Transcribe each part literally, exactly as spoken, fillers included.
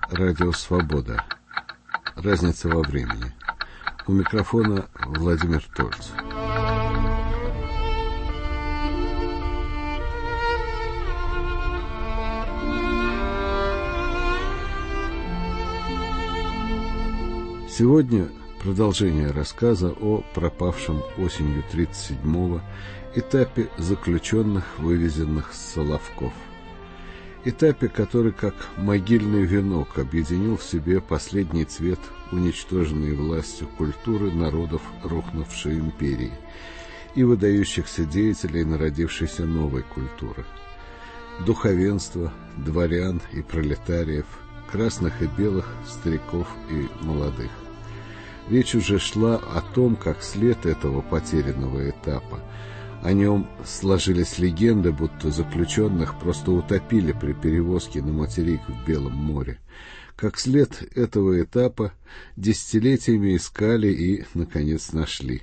Радио Свобода. Разница во времени. У микрофона Владимир Тольц. Сегодня продолжение рассказа о пропавшем осенью тридцать седьмого этапе заключенных, вывезенных с Соловков. Этапе, который, как могильный венок, объединил в себе последний цвет уничтоженной властью культуры народов рухнувшей империи и выдающихся деятелей народившейся новой культуры. Духовенства, дворян и пролетариев, красных и белых, стариков и молодых. Речь уже шла о том, как след этого потерянного этапа. О нем сложились легенды, будто заключенных просто утопили при перевозке на материк в Белом море. Как след этого этапа десятилетиями искали и, наконец, нашли.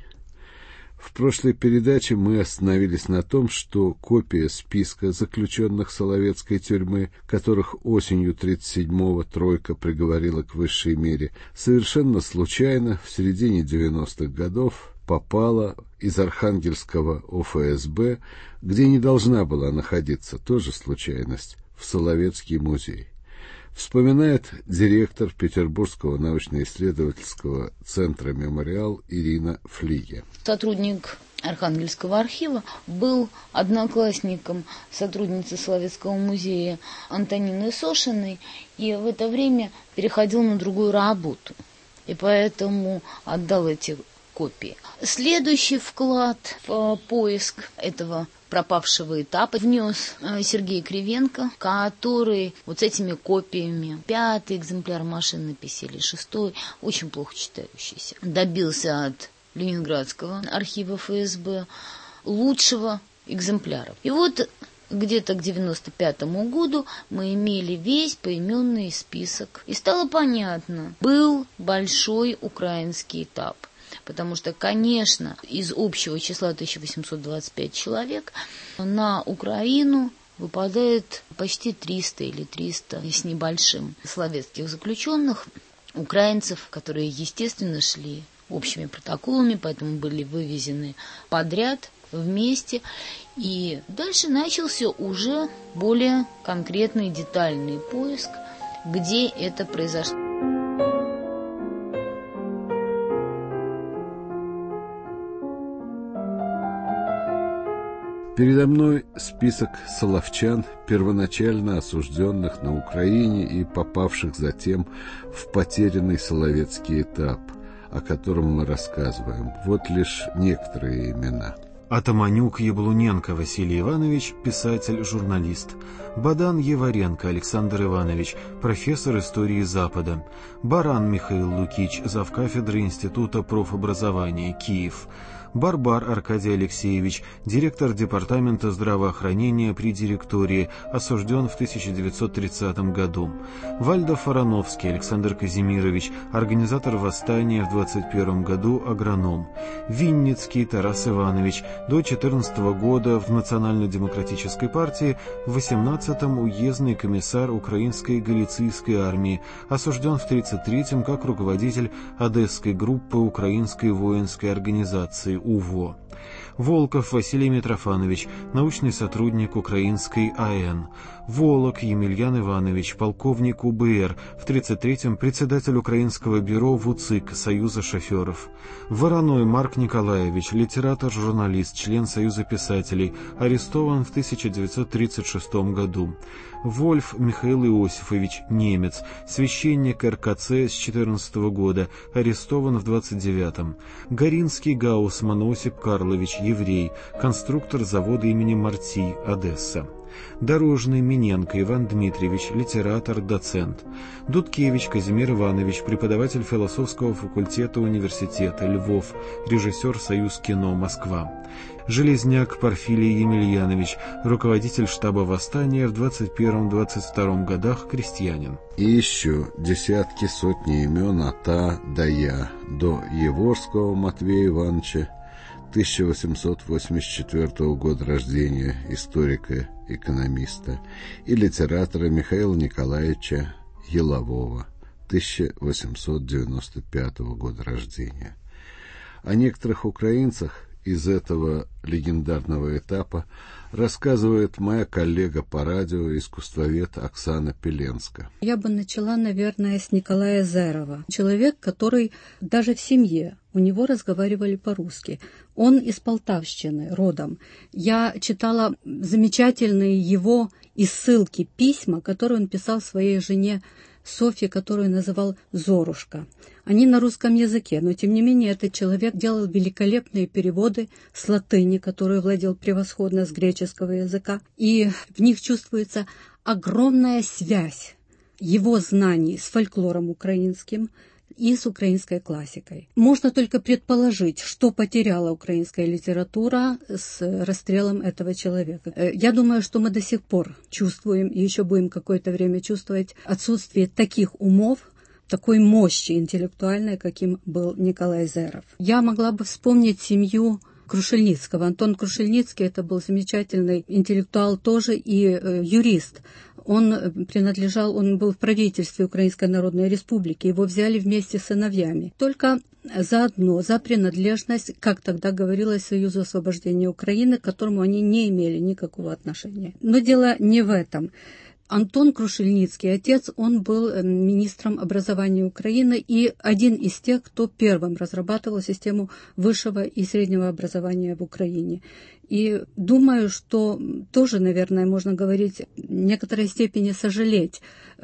В прошлой передаче мы остановились на том, что копия списка заключенных Соловецкой тюрьмы, которых осенью тридцать седьмого тройка приговорила к высшей мере, совершенно случайно в середине девяностых годов попала из Архангельского О Ф С Б, где не должна была находиться, тоже случайность, в Соловецкий музей. Вспоминает директор Петербургского научно-исследовательского центра «Мемориал» Ирина Флиге. Сотрудник Архангельского архива был одноклассником сотрудницы Соловецкого музея Антонины Сошиной и в это время переходил на другую работу, и поэтому отдал эти копии. Следующий вклад в поиск этого пропавшего этапа внес Сергей Кривенко, который вот с этими копиями, пятый экземпляр машинописи или шестой, очень плохо читающийся, добился от Ленинградского архива Эф Эс Бэ лучшего экземпляра. И вот где-то к девяносто пятому году мы имели весь поименный список. И стало понятно, был большой украинский этап. Потому что, конечно, из общего числа тысяча восемьсот двадцать пять человек на Украину выпадает почти триста или триста с небольшим соловецких заключенных, украинцев, которые, естественно, шли общими протоколами, поэтому были вывезены подряд, вместе. И дальше начался уже более конкретный, детальный поиск, где это произошло. Передо мной список соловчан, первоначально осужденных на Украине и попавших затем в потерянный соловецкий этап, о котором мы рассказываем. Вот лишь некоторые имена. Атаманюк Яблуненко Василий Иванович, писатель, журналист. Бадан Еваренко Александр Иванович, профессор истории Запада. Баран Михаил Лукич, завкафедры Института профобразования, Киев. Барбар Аркадий Алексеевич, директор департамента здравоохранения при директории, осужден в тысяча девятьсот тридцатом году. Вальдо Фарановский Александр Казимирович, организатор восстания в двадцать первом году, агроном. Винницкий Тарас Иванович, до четырнадцатого года в Национально-демократической партии, в восемнадцатом уездный комиссар Украинской галицийской армии, осужден в тридцать третьем как руководитель Одесской группы Украинской воинской организации У В О. Волков Василий Митрофанович, научный сотрудник Украинской А Н. Волок Емельян Иванович, полковник У Б Р, в тридцать третьем председатель Украинского бюро В У Ц И К, Союза шоферов. Вороной Марк Николаевич, литератор-журналист, член Союза писателей, арестован в тысяча девятьсот тридцать шестом году. Вольф Михаил Иосифович, немец, священник Эр Ка Цэ с четырнадцатого года, арестован в двадцать девятом. Горинский Гаусман Осип Карлович, еврей, конструктор завода имени Марти, Одесса. Дорожный Миненко Иван Дмитриевич, литератор, доцент. Дудкевич Казимир Иванович, преподаватель философского факультета университета, Львов, режиссер Союз кино, Москва. Железняк Порфирий Емельянович, руководитель штаба восстания в двадцать первом — двадцать втором годах, крестьянин. И еще десятки, сотни имен от А до Я, до Еворского Матвея Ивановича, тысяча восемьсот восемьдесят четвёртого года рождения, историка, экономиста, и литератора Михаила Николаевича Елового, тысяча восемьсот девяносто пятого года рождения. О некоторых украинцах из этого легендарного этапа рассказывает моя коллега по радио, искусствовед Оксана Пеленска. Я бы начала, наверное, с Николая Зерова. Человек, который даже в семье, у него разговаривали по-русски. Он из Полтавщины родом. Я читала замечательные его и ссылки, письма, которые он писал своей жене Софье, которую называл Зорушка. Они на русском языке, но тем не менее этот человек делал великолепные переводы с латыни, которую владел превосходно, с греческого языка, и в них чувствуется огромная связь его знаний с фольклором украинским и с украинской классикой. Можно только предположить, что потеряла украинская литература с расстрелом этого человека. Я думаю, что мы до сих пор чувствуем, и еще будем какое-то время чувствовать, отсутствие таких умов, такой мощи интеллектуальной, каким был Николай Зеров. Я могла бы вспомнить семью Крушельницкого. Антон Крушельницкий — это был замечательный интеллектуал тоже и э, юрист. Он принадлежал, он был в правительстве Украинской Народной Республики. Его взяли вместе с сыновьями. Только заодно за принадлежность, как тогда говорилось, Союзу освобождения Украины, к которому они не имели никакого отношения. Но дело не в этом. Антон Крушельницкий, отец, он был министром образования Украины и один из тех, кто первым разрабатывал систему высшего и среднего образования в Украине. И думаю, что тоже, наверное, можно говорить в некоторой степени сожалеть,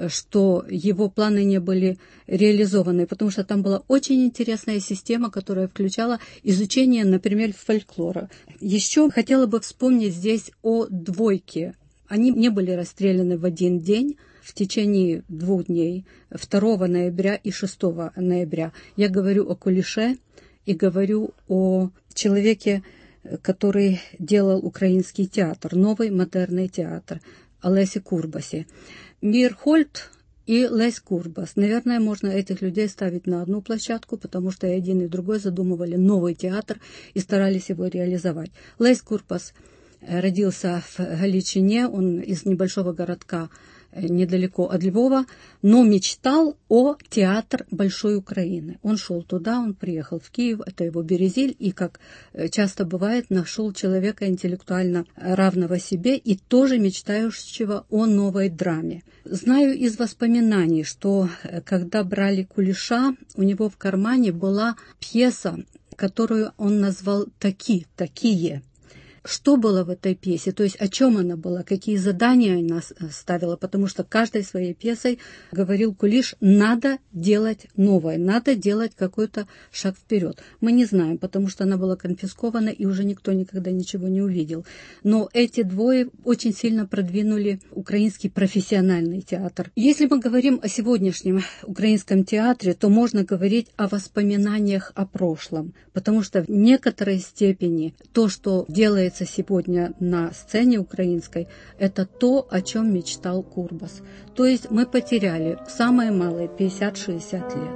что его планы не были реализованы, потому что там была очень интересная система, которая включала изучение, например, фольклора. Еще хотела бы вспомнить здесь о двойке. Они не были расстреляны в один день, в течение двух дней, второго ноября и шестого ноября. Я говорю о Кулише и говорю о человеке, который делал украинский театр, новый модерный театр, о Лесі Курбасі. Мирхольд и Лесь Курбас. Наверное, можно этих людей ставить на одну площадку, потому что и один, и другой задумывали новый театр и старались его реализовать. Лесь Курбас родился в Галичине, он из небольшого городка недалеко от Львова, но мечтал о театр Большой Украины. Он шел туда, он приехал в Киев, это его Березиль, и, как часто бывает, нашел человека интеллектуально равного себе и тоже мечтающего о новой драме. Знаю из воспоминаний, что когда брали Кулиша, у него в кармане была пьеса, которую он назвал «Таки», «Такие». Что было в этой пьесе, то есть о чем она была, какие задания она ставила, потому что каждой своей пьесой говорил Кулиш, надо делать новое, надо делать какой-то шаг вперед. Мы не знаем, потому что она была конфискована и уже никто никогда ничего не увидел. Но эти двое очень сильно продвинули украинский профессиональный театр. Если мы говорим о сегодняшнем украинском театре, то можно говорить о воспоминаниях о прошлом, потому что в некоторой степени то, что делает сегодня на сцене украинской, это то, о чем мечтал Курбас. То есть мы потеряли самое малое пятьдесят-шестьдесят лет.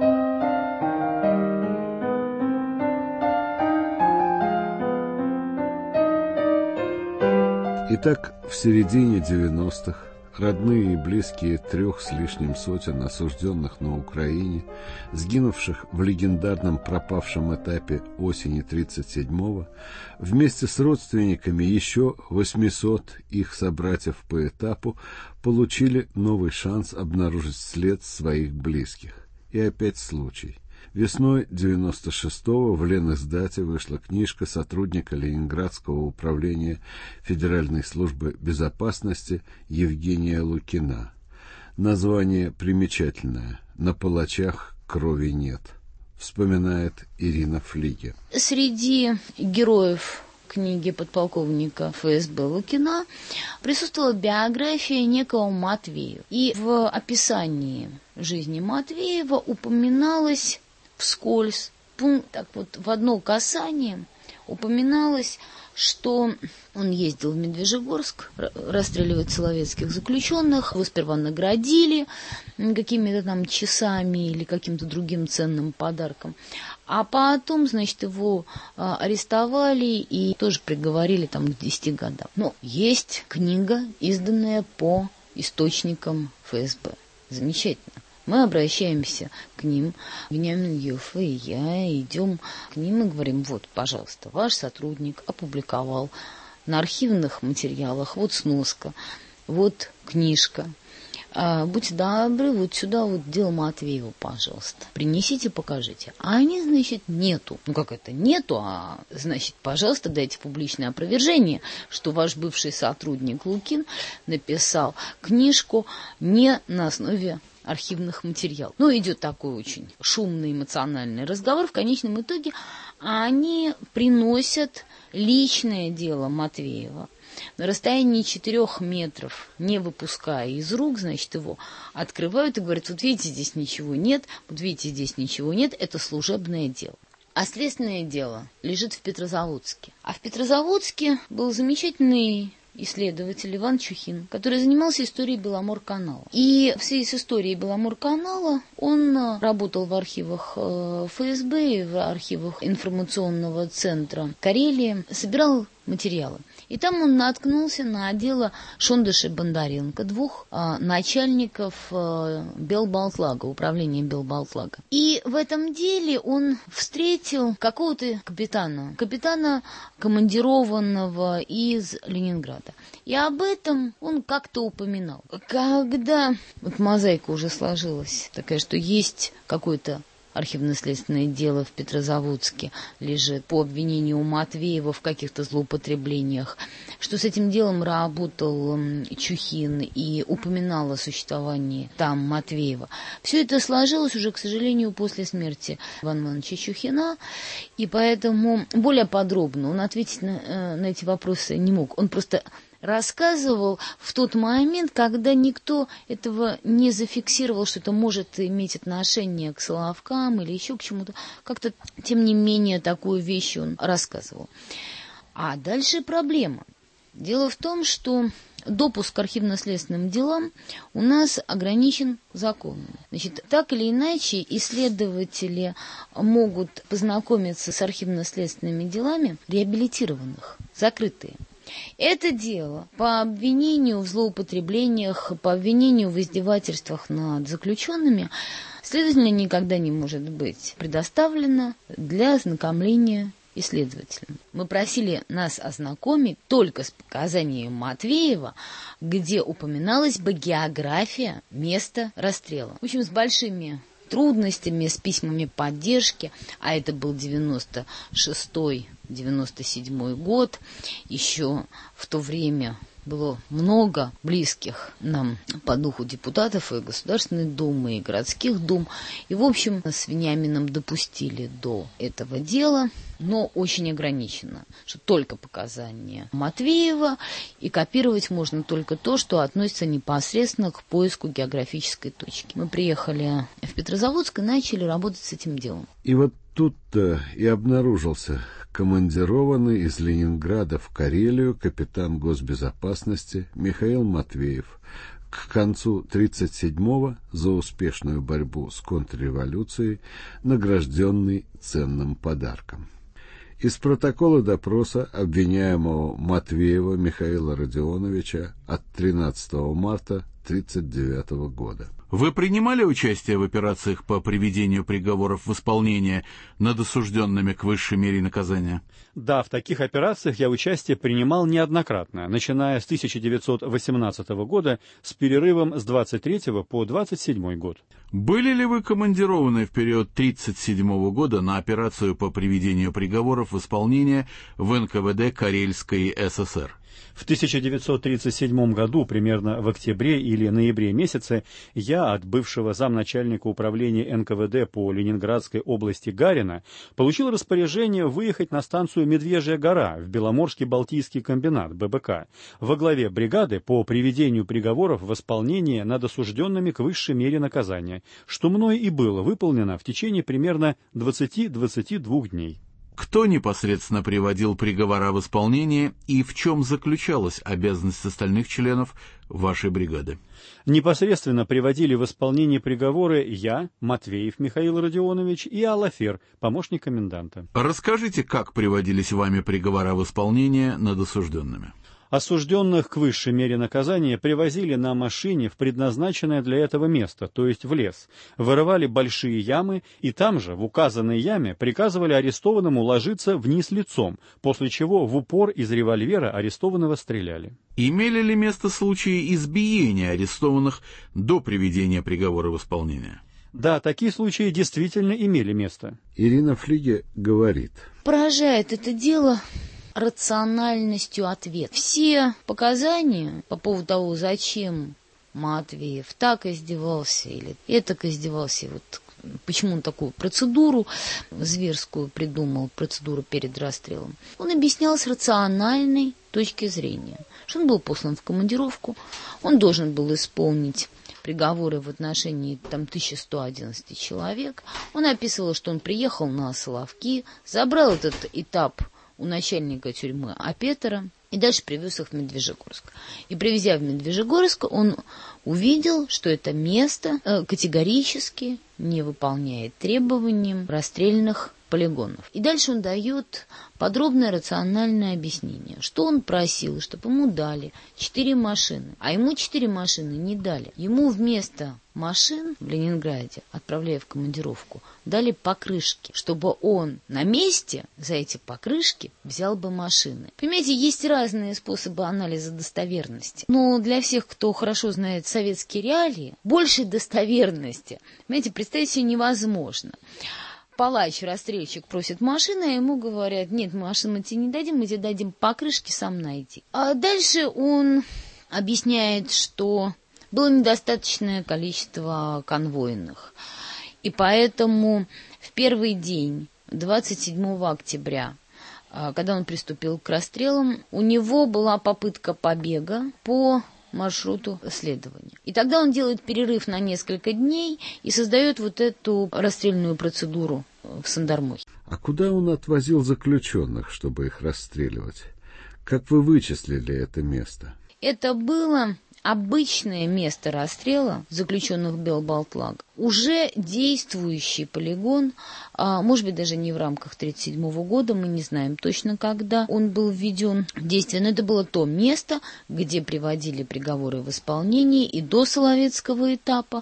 Итак, в середине девяностых родные и близкие трех с лишним сотен осужденных на Украине, сгинувших в легендарном пропавшем этапе осени тридцать седьмого, вместе с родственниками еще восьмисот их собратьев по этапу получили новый шанс обнаружить след своих близких. И опять случай. Весной девяносто шестого в Ленэсдате вышла книжка сотрудника Ленинградского управления Федеральной службы безопасности Евгения Лукина. Название примечательное «На палачах крови нет», вспоминает Ирина Флиге. Среди героев книги подполковника эф эс бэ Лукина присутствовала биография некого Матвеева. И в описании жизни Матвеева упоминалось вскользь, так вот, в одно касание упоминалось, что он ездил в Медвежьегорск расстреливать советских заключенных, его сперва наградили какими-то там часами или каким-то другим ценным подарком, а потом, значит, его а, арестовали и тоже приговорили там к десяти годам. Но есть книга, изданная по источникам эф эс бэ. Замечательно. Мы обращаемся к ним, Вениамин Геоф и я, идем к ним и говорим: вот, пожалуйста, ваш сотрудник опубликовал на архивных материалах, вот сноска, вот книжка. А, будьте добры, вот сюда вот дело Матвеева, пожалуйста. Принесите, покажите. А они, значит, нету. Ну, как это нету? А, значит, пожалуйста, дайте публичное опровержение, что ваш бывший сотрудник Лукин написал книжку не на основе архивных материалов. Ну, идет такой очень шумный эмоциональный разговор. В конечном итоге они приносят личное дело Матвеева. На расстоянии четырех метров, не выпуская из рук, значит, его открывают и говорят: вот видите, здесь ничего нет, вот видите, здесь ничего нет, это служебное дело. А следственное дело лежит в Петрозаводске. А в Петрозаводске был замечательный исследователь Иван Чухин, который занимался историей Беломорканала. И в связи с историей Беломорканала он работал в архивах эф эс бэ и в архивах информационного центра Карелии, собирал материалы. И там он наткнулся на дело Шондыша и Бондаренко, двух а, начальников а, Белбалтлага, управления Белбалтлага. И в этом деле он встретил какого-то капитана, капитана, командированного из Ленинграда. И об этом он как-то упоминал. Когда вот мозаика уже сложилась такая, что есть какой-то архивно-следственное дело в Петрозаводске лежит по обвинению Матвеева в каких-то злоупотреблениях, что с этим делом работал Чухин и упоминал о существовании там Матвеева. Все это сложилось уже, к сожалению, после смерти Ивана Ивановича Чухина, и поэтому более подробно он ответить на, на эти вопросы не мог. Он просто рассказывал в тот момент, когда никто этого не зафиксировал, что это может иметь отношение к Соловкам или еще к чему-то. Как-то, тем не менее, такую вещь он рассказывал. А дальше проблема. Дело в том, что допуск к архивно-следственным делам у нас ограничен законом. Значит, так или иначе, исследователи могут познакомиться с архивно-следственными делами реабилитированных, закрытые. Это дело по обвинению в злоупотреблениях, по обвинению в издевательствах над заключенными, следовательно, никогда не может быть предоставлено для ознакомления исследователям. Мы просили нас ознакомить только с показаниями Матвеева, где упоминалась бы география места расстрела. В общем, с большими трудностями, с письмами поддержки, а это был девяносто шестой девяносто седьмой год, еще в то время было много близких нам по духу депутатов и Государственной Думы, и городских дум. И, в общем, с Вениамином допустили до этого дела, но очень ограничено, что только показания Матвеева, и копировать можно только то, что относится непосредственно к поиску географической точки. Мы приехали в Петрозаводск и начали работать с этим делом. И вот тут-то и обнаружился командированный из Ленинграда в Карелию капитан госбезопасности Михаил Матвеев, к концу тридцать седьмого за успешную борьбу с контрреволюцией, награжденный ценным подарком. Из протокола допроса обвиняемого Матвеева Михаила Родионовича от тринадцатого марта тридцать девятого года. Вы принимали участие в операциях по приведению приговоров в исполнение над осужденными к высшей мере наказания? Да, в таких операциях я участие принимал неоднократно, начиная с тысяча девятьсот восемнадцатого года с перерывом с двадцать третьего по двадцать седьмой год. Были ли вы командированы в период тридцать седьмого года на операцию по приведению приговоров в исполнение в эн ка вэ дэ Карельской эс эс эр? В тысяча девятьсот тридцать седьмом году, примерно в октябре или ноябре месяце, я от бывшего замначальника управления эн ка вэ дэ по Ленинградской области Гарина получил распоряжение выехать на станцию Медвежья гора в Беломорский Балтийский комбинат бэ бэ ка во главе бригады по приведению приговоров в исполнение над осужденными к высшей мере наказания, что мной и было выполнено в течение примерно двадцати-двадцати двух дней. Кто непосредственно приводил приговора в исполнение и в чем заключалась обязанность остальных членов вашей бригады? Непосредственно приводили в исполнение приговоры я, Матвеев Михаил Родионович, и Алафер, помощник коменданта. Расскажите, как приводились вами приговора в исполнение над осужденными? Осужденных к высшей мере наказания привозили на машине в предназначенное для этого место, то есть в лес, вырывали большие ямы и там же, в указанной яме, приказывали арестованному ложиться вниз лицом, после чего в упор из револьвера арестованного стреляли. Имели ли место случаи избиения арестованных до приведения приговора в исполнение? Да, такие случаи действительно имели место. Ирина Флиге говорит. Поражает это дело рациональностью ответ. Все показания по поводу того, зачем Матвеев так издевался или этак издевался, вот почему он такую процедуру зверскую придумал, процедуру перед расстрелом, он объяснял с рациональной точки зрения, что он был послан в командировку, он должен был исполнить приговоры в отношении там тысячи сто одиннадцати человек. Он описывал, что он приехал на Соловки, забрал этот этап у начальника тюрьмы Апетера и дальше привез их в Медвежьегорск. И привезя в Медвежьегорск, он увидел, что это место категорически не выполняет требованиям расстрельных полигонов. И дальше он дает подробное рациональное объяснение, что он просил, чтобы ему дали четыре машины, а ему четыре машины не дали. Ему вместо машин в Ленинграде, отправляя в командировку, дали покрышки, чтобы он на месте за эти покрышки взял бы машины. Понимаете, есть разные способы анализа достоверности. Но для всех, кто хорошо знает советские реалии, большей достоверности, понимаете, представить себе невозможно. Палач, расстрельщик просит машины, а ему говорят: нет, машин мы тебе не дадим, мы тебе дадим покрышки, сам найди. А дальше он объясняет, что было недостаточное количество конвойных. И поэтому в первый день, двадцать седьмого октября, когда он приступил к расстрелам, у него была попытка побега по маршруту следования. И тогда он делает перерыв на несколько дней и создает вот эту расстрельную процедуру в Сандармохе. А куда он отвозил заключенных, чтобы их расстреливать? Как вы вычислили это место? Это было обычное место расстрела заключенных Белбалтлага. Уже действующий полигон, а, может быть, даже не в рамках тысяча девятьсот тридцать седьмого года, мы не знаем точно, когда он был введен в действие, но это было то место, где приводили приговоры в исполнение и до Соловецкого этапа,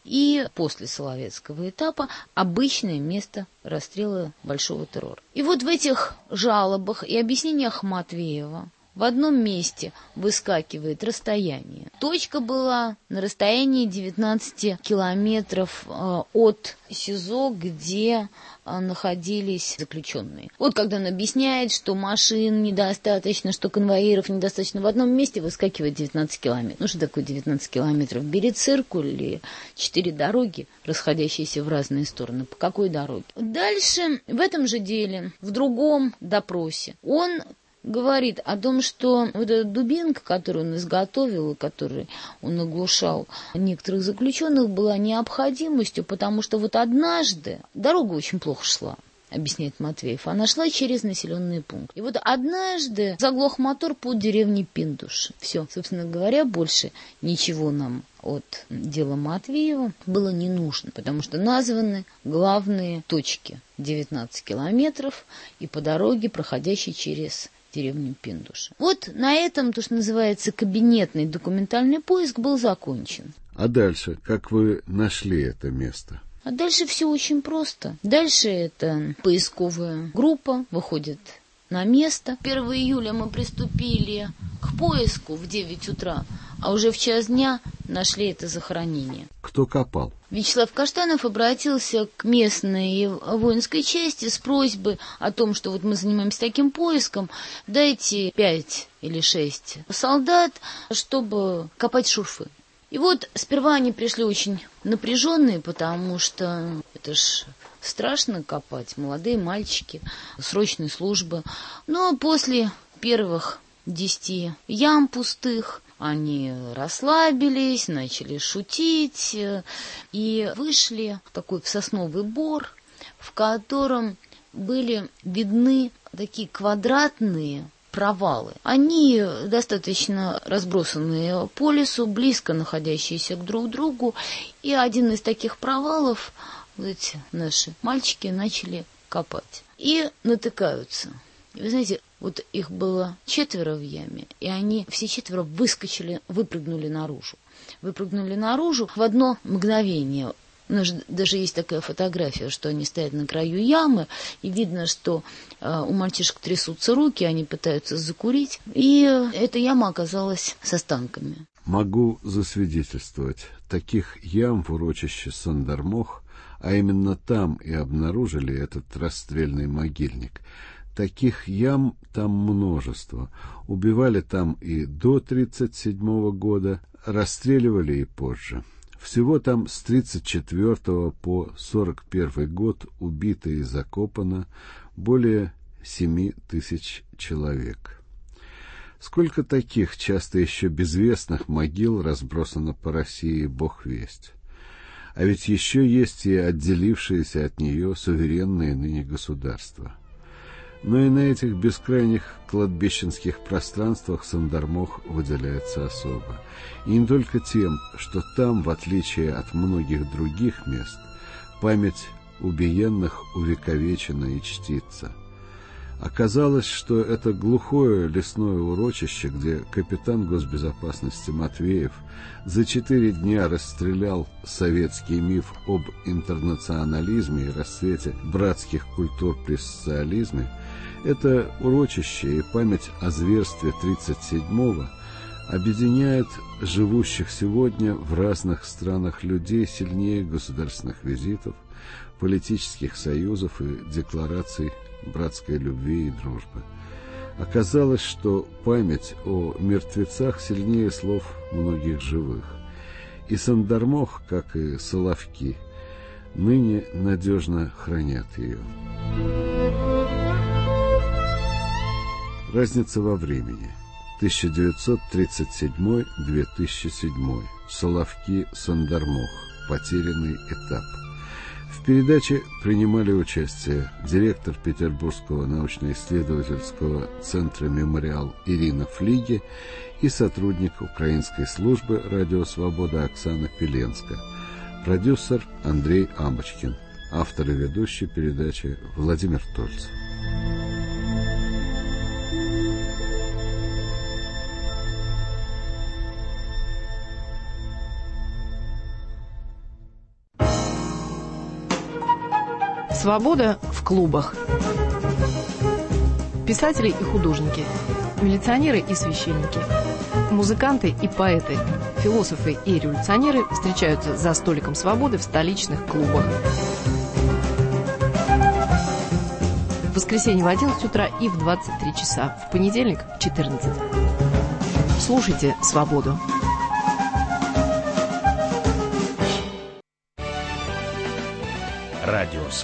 и после Соловецкого этапа обычное место расстрела большого террора. И вот в этих жалобах и объяснениях Матвеева в одном месте выскакивает расстояние. Точка была на расстоянии девятнадцати километров э, от СИЗО, где э, находились заключенные. Вот когда он объясняет, что машин недостаточно, что конвоиров недостаточно, в одном месте выскакивает девятнадцать километров. Ну что такое девятнадцать километров? Бери циркуль или четыре дороги, расходящиеся в разные стороны. По какой дороге? Дальше в этом же деле, в другом допросе, он говорит о том, что вот эта дубинка, которую он изготовил, и которой он оглушал некоторых заключенных, была необходимостью, потому что вот однажды дорога очень плохо шла, объясняет Матвеев. Она шла через населенный пункт. И вот однажды заглох мотор под деревней Пиндуш. Все, собственно говоря, больше ничего нам от дела Матвеева было не нужно, потому что названы главные точки. девятнадцать километров и по дороге, проходящей через деревню Пиндуш. Вот на этом, то, что называется, кабинетный документальный поиск был закончен. А дальше, как вы нашли это место? А дальше все очень просто. Дальше это поисковая группа выходит на место. первого июля мы приступили к поиску в девять утра, а уже в час дня нашли это захоронение. Кто копал? Вячеслав Каштанов обратился к местной воинской части с просьбой о том, что вот мы занимаемся таким поиском, дайте пять или шесть солдат, чтобы копать шурфы. И вот сперва они пришли очень напряженные, потому что это ж страшно копать, молодые мальчики, срочной службы. Но после первых десяти ям пустых они расслабились, начали шутить и вышли в такой в сосновый бор, в котором были видны такие квадратные провалы. Они достаточно разбросанные по лесу, близко находящиеся друг к другу, и один из таких провалов вот эти наши мальчики начали копать и натыкаются. И вы знаете, Вот их было четверо в яме, и они все четверо выскочили, выпрыгнули наружу. Выпрыгнули наружу в одно мгновение. У нас даже есть такая фотография, что они стоят на краю ямы, и видно, что э, у мальчишек трясутся руки, они пытаются закурить, и эта яма оказалась с останками. Могу засвидетельствовать, таких ям в урочище Сандармох, а именно там и обнаружили этот расстрельный могильник, таких ям там множество. Убивали там и до тридцать седьмого года, расстреливали и позже. Всего там с тридцать четвёртого по сорок первый год убито и закопано более семи тысяч человек. Сколько таких, часто еще безвестных могил разбросано по России, бог весть. А ведь еще есть и отделившиеся от нее суверенные ныне государства. Но и на этих бескрайних кладбищенских пространствах Сандармох выделяется особо. И не только тем, что там, в отличие от многих других мест, память убиенных увековечена и чтится. Оказалось, что это глухое лесное урочище, где капитан госбезопасности Матвеев за четыре дня расстрелял советский миф об интернационализме и расцвете братских культур при социализме, это урочище и память о зверстве тридцать седьмого объединяет живущих сегодня в разных странах людей сильнее государственных визитов, политических союзов и деклараций братской любви и дружбы. Оказалось, что память о мертвецах сильнее слов многих живых. И Сандармох, как и Соловки, ныне надежно хранят ее. Разница во времени. тысяча девятьсот тридцать седьмой — две тысячи седьмой. Соловки, Сандармох. Потерянный этап. В передаче принимали участие директор Петербургского научно-исследовательского центра «Мемориал» Ирина Флиге и сотрудник украинской службы «Радио Свобода» Оксана Пеленска, продюсер Андрей Амочкин, автор и ведущий передачи Владимир Тольцев. Свобода в клубах. Писатели и художники, милиционеры и священники, музыканты и поэты, философы и революционеры встречаются за столиком свободы в столичных клубах. В воскресенье в одиннадцать утра и в двадцать три часа, в понедельник в четырнадцать. Слушайте «Свободу». Радио